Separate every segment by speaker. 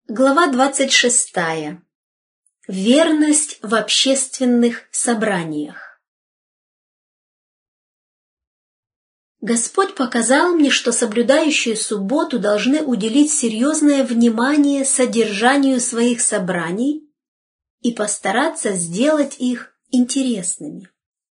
Speaker 1: Глава 26. Верность в общественных собраниях. Господь показал мне, что соблюдающие субботу должны уделить серьезное внимание содержанию своих собраний и постараться сделать их интересными.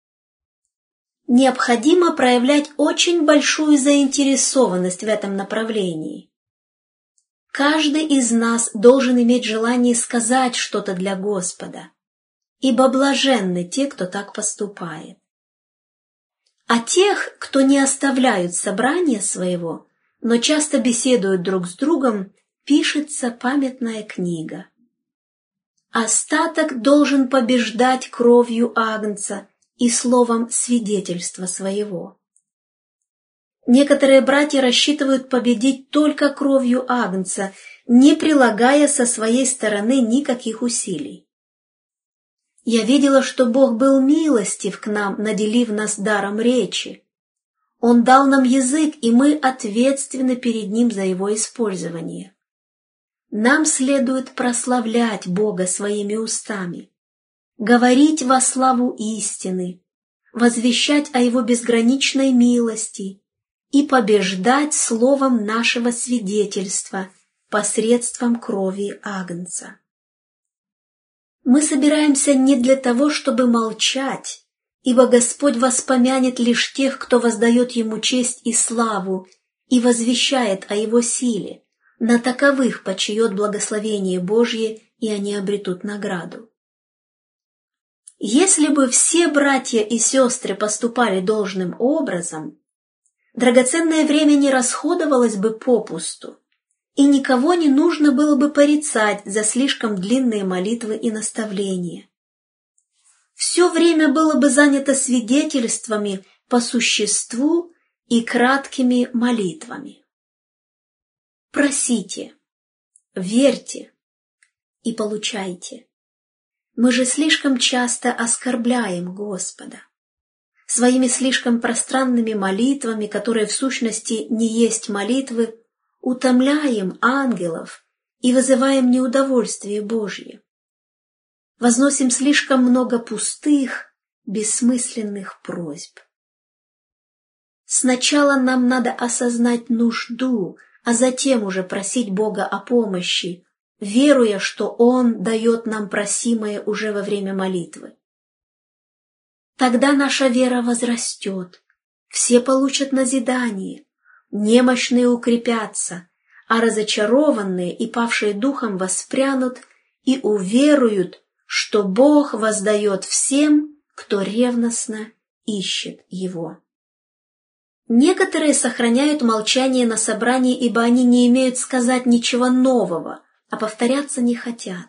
Speaker 1: Необходимо проявлять очень большую заинтересованность в этом направлении. Каждый из нас должен иметь желание сказать что-то для Господа, ибо блаженны те, кто так поступает. А тех, кто не оставляют собрания своего, но часто беседуют друг с другом, пишется памятная книга. Остаток должен побеждать кровью агнца и словом свидетельства своего. Некоторые братья рассчитывают победить только кровью агнца, не прилагая со своей стороны никаких усилий. Я видела, что Бог был милостив к нам, наделив нас даром речи. Он дал нам язык, и мы ответственны перед Ним за его использование. Нам следует прославлять Бога своими устами, говорить во славу истины, возвещать о Его безграничной милости и побеждать словом нашего свидетельства посредством крови агнца. Мы собираемся не для того, чтобы молчать, ибо Господь воспомянет лишь тех, кто воздает Ему честь и славу и возвещает о Его силе. На таковых почиет благословение Божье, и они обретут награду. Если бы все братья и сестры поступали должным образом, драгоценное время не расходовалось бы попусту, и никого не нужно было бы порицать за слишком длинные молитвы и наставления. Все время было бы занято свидетельствами по существу и краткими молитвами. Просите, верьте и получайте. Мы же слишком часто оскорбляем Господа своими слишком пространными молитвами, которые в сущности не есть молитвы, утомляем ангелов и вызываем неудовольствие Божье. Возносим слишком много пустых, бессмысленных просьб. Сначала нам надо осознать нужду, а затем уже просить Бога о помощи, веруя, что Он дает нам просимое уже во время молитвы. Тогда наша вера возрастет, все получат назидание, немощные укрепятся, а разочарованные и павшие духом воспрянут и уверуют, что Бог воздает всем, кто ревностно ищет Его. Некоторые сохраняют молчание на собрании, ибо они не имеют сказать ничего нового, а повторяться не хотят.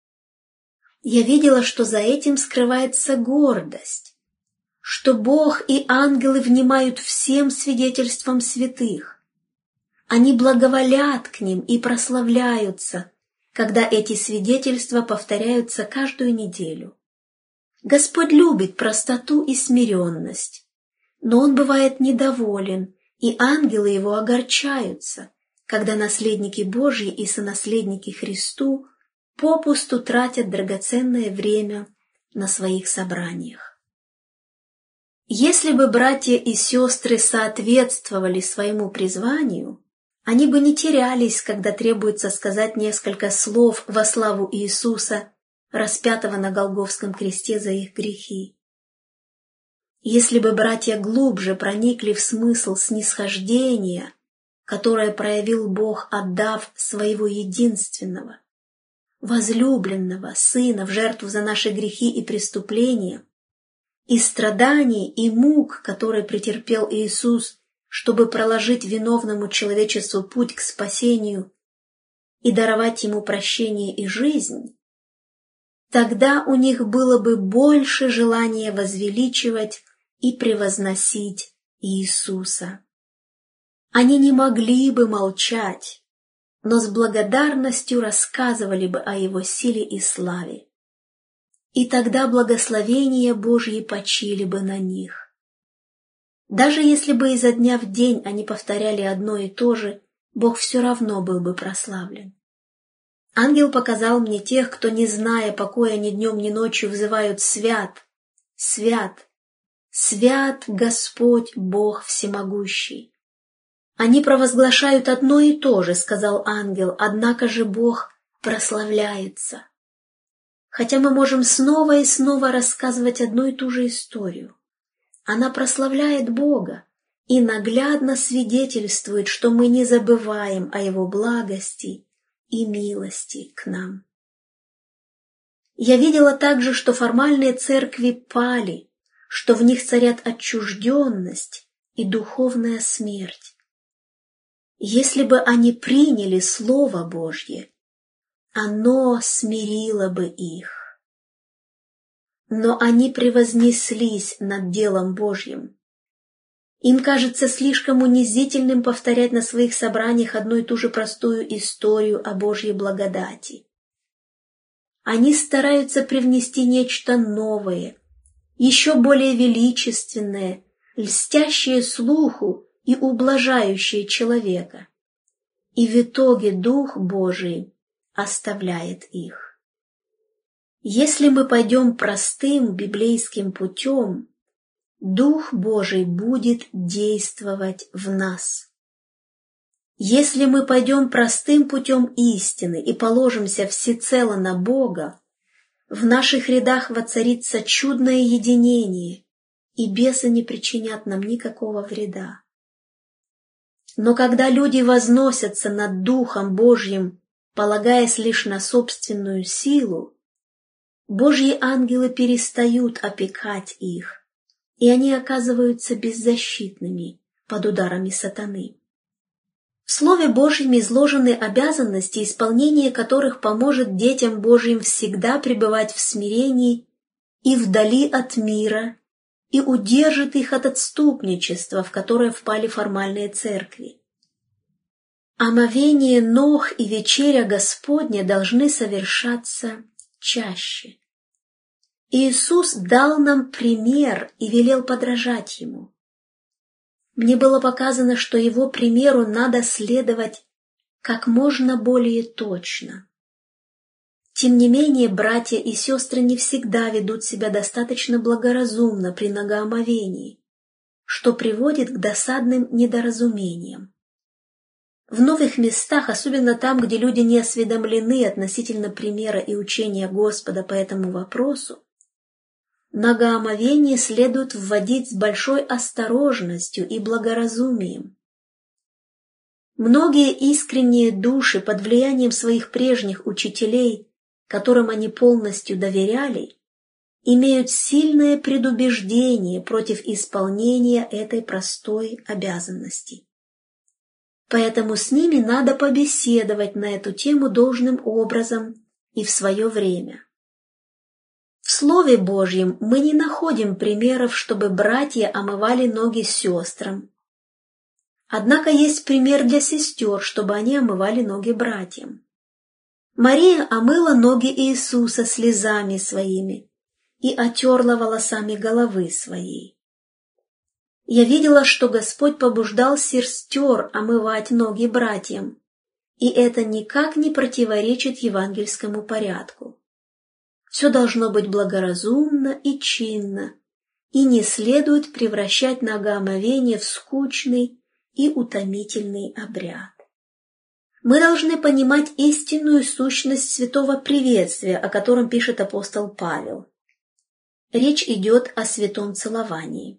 Speaker 1: Я видела, что за этим скрывается гордость, что Бог и ангелы внимают всем свидетельствам святых. Они благоволят к ним и прославляются, когда эти свидетельства повторяются каждую неделю. Господь любит простоту и смиренность, но Он бывает недоволен, и ангелы Его огорчаются, когда наследники Божьи и сонаследники Христу попусту тратят драгоценное время на своих собраниях. Если бы братья и сестры соответствовали своему призванию, они бы не терялись, когда требуется сказать несколько слов во славу Иисуса, распятого на Голгофском кресте за их грехи. Если бы братья глубже проникли в смысл снисхождения, которое проявил Бог, отдав своего единственного, возлюбленного Сына в жертву за наши грехи и преступления, и страданий, и мук, которые претерпел Иисус, чтобы проложить виновному человечеству путь к спасению и даровать ему прощение и жизнь, тогда у них было бы больше желания возвеличивать и превозносить Иисуса. Они не могли бы молчать, но с благодарностью рассказывали бы о Его силе и славе. И тогда благословения Божьи почили бы на них. Даже если бы изо дня в день они повторяли одно и то же, Бог все равно был бы прославлен. Ангел показал мне тех, кто, не зная покоя ни днем, ни ночью, взывают: «Свят, свят, свят Господь Бог Всемогущий». Они провозглашают одно и то же, сказал ангел, однако же Бог прославляется. Хотя мы можем снова и снова рассказывать одну и ту же историю, она прославляет Бога и наглядно свидетельствует, что мы не забываем о Его благости и милости к нам. Я видела также, что формальные церкви пали, что в них царят отчужденность и духовная смерть. Если бы они приняли Слово Божье, оно смирило бы их. Но они превознеслись над делом Божьим. Им кажется слишком унизительным повторять на своих собраниях одну и ту же простую историю о Божьей благодати. Они стараются привнести нечто новое, еще более величественное, льстящее слуху и ублажающее человека. И в итоге Дух Божий оставляет их. Если мы пойдем простым библейским путем, Дух Божий будет действовать в нас. Если мы пойдем простым путем истины и положимся всецело на Бога, в наших рядах воцарится чудное единение, и бесы не причинят нам никакого вреда. Но когда люди возносятся над Духом Божьим, полагаясь лишь на собственную силу, Божьи ангелы перестают опекать их, и они оказываются беззащитными под ударами сатаны. В Слове Божьем изложены обязанности, исполнение которых поможет детям Божьим всегда пребывать в смирении и вдали от мира, и удержит их от отступничества, в которое впали формальные церкви. Омовение ног и вечеря Господня должны совершаться чаще. Иисус дал нам пример и велел подражать Ему. Мне было показано, что Его примеру надо следовать как можно более точно. Тем не менее, братья и сестры не всегда ведут себя достаточно благоразумно при многоомовении, что приводит к досадным недоразумениям. В новых местах, особенно там, где люди не осведомлены относительно примера и учения Господа по этому вопросу, многоомовение следует вводить с большой осторожностью и благоразумием. Многие искренние души под влиянием своих прежних учителей, которым они полностью доверяли, имеют сильное предубеждение против исполнения этой простой обязанности. Поэтому с ними надо побеседовать на эту тему должным образом и в свое время. В Слове Божьем мы не находим примеров, чтобы братья омывали ноги сестрам. Однако есть пример для сестер, чтобы они омывали ноги братьям. Мария омыла ноги Иисуса слезами своими и отерла волосами головы своей. Я видела, что Господь побуждал сестер омывать ноги братьям, и это никак не противоречит евангельскому порядку. Все должно быть благоразумно и чинно, и не следует превращать многоомовение в скучный и утомительный обряд. Мы должны понимать истинную сущность святого приветствия, о котором пишет апостол Павел. Речь идет о святом целовании.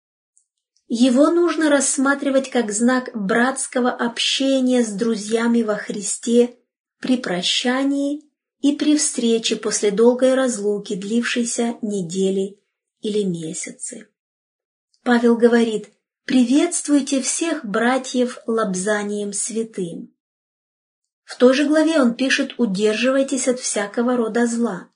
Speaker 1: Его нужно рассматривать как знак братского общения с друзьями во Христе при прощании и при встрече после долгой разлуки, длившейся недели или месяцы. Павел говорит: «Приветствуйте всех братьев лобзанием святым». В той же главе он пишет: «Удерживайтесь от всякого рода зла».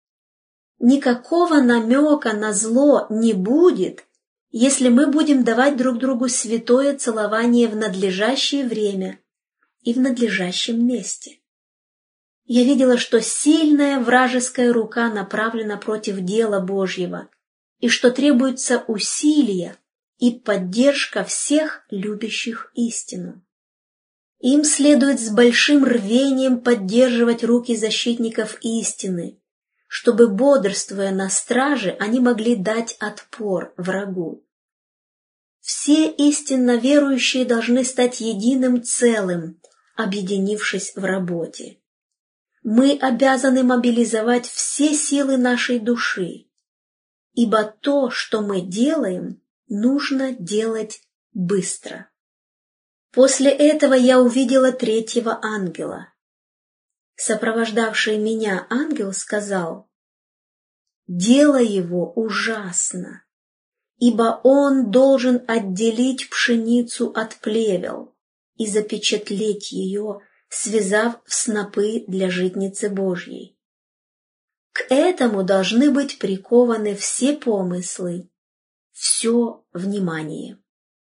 Speaker 1: Никакого намека на зло не будет, если мы будем давать друг другу святое целование в надлежащее время и в надлежащем месте. Я видела, что сильная вражеская рука направлена против дела Божьего, и что требуется усилие и поддержка всех любящих истину. Им следует с большим рвением поддерживать руки защитников истины, чтобы, бодрствуя на страже, они могли дать отпор врагу. Все истинно верующие должны стать единым целым, объединившись в работе. Мы обязаны мобилизовать все силы нашей души, ибо то, что мы делаем, нужно делать быстро. После этого я увидела третьего ангела. Сопровождавший меня ангел сказал: «Дело его ужасно, ибо он должен отделить пшеницу от плевел и запечатлеть ее, связав в снопы для житницы Божьей. К этому должны быть прикованы все помыслы, все внимание».